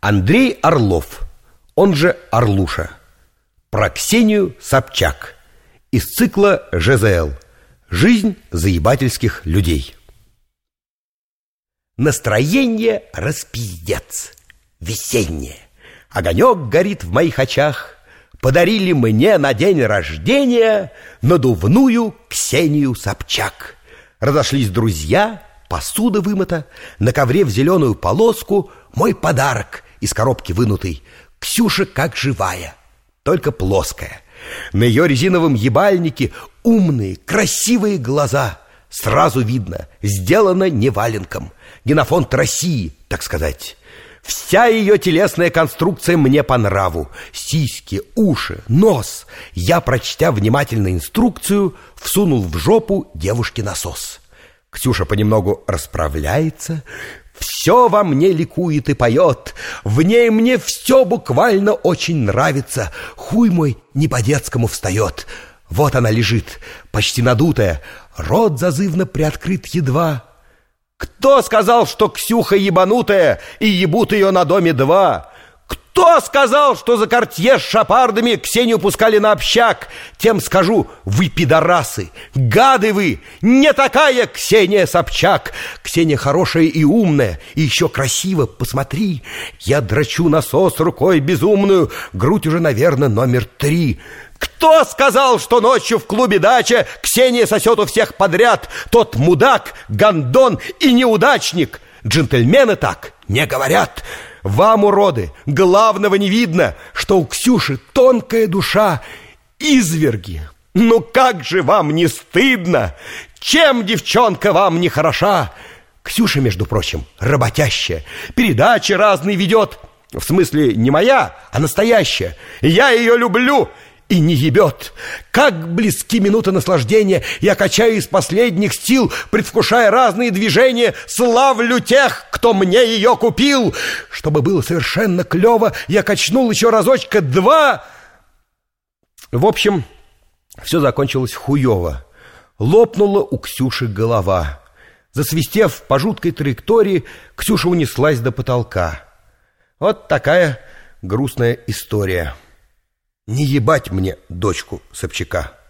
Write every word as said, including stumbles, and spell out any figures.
Андрей Орлов, он же Орлуша. Про Ксению Собчак. Из цикла ЖЗЛ «Жизнь заебательских людей». Настроение распиздец, весеннее. Огонек горит в моих очах. Подарили мне на день рождения надувную Ксению Собчак. Разошлись друзья, посуда вымыта, на ковре в зеленую полоску мой подарок из коробки вынутый. Ксюша как живая, только плоская. На ее резиновом ебальнике умные, красивые глаза. Сразу видно, сделано не валенком. Генофонд России, так сказать. Вся ее телесная конструкция мне по нраву. Сиськи, уши, нос. Я, прочтя внимательно инструкцию, всунул в жопу девушке насос. Ксюша понемногу расправляется. Все во мне ликует и поет. В ней мне все буквально очень нравится. Хуй мой не по-детскому встает. Вот она лежит, почти надутая. Рот зазывно приоткрыт едва. Кто сказал, что Ксюха ебанутая и ебут ее на доме два? Кто сказал, что за кортье с шапардами Ксению пускали на общак? Тем скажу: вы пидорасы, гады вы, не такая Ксения Собчак. Ксения хорошая и умная, и еще красиво, посмотри. Я дрочу насос рукой безумную, грудь уже, наверное, номер три. Кто сказал, что ночью в клубе «Дача» Ксения сосет у всех подряд? Тот мудак, гондон и неудачник. Джентльмены так не говорят. Вам, уроды, главного не видно, что у Ксюши тонкая душа. Изверги, ну как же вам не стыдно? Чем девчонка вам не хороша? Ксюша, между прочим, работящая, передачи разные ведет. В смысле, не моя, а настоящая. Я ее люблю. И не ебет. Как близки минуты наслаждения. Я качаю из последних сил, предвкушая разные движения. Славлю тех, кто мне ее купил. Чтобы было совершенно клево, я качнул еще разочка два. В общем, все закончилось хуево. Лопнула у Ксюши голова. Засвистев по жуткой траектории, Ксюша унеслась до потолка. Вот такая грустная история. Не ебать мне дочку Собчака.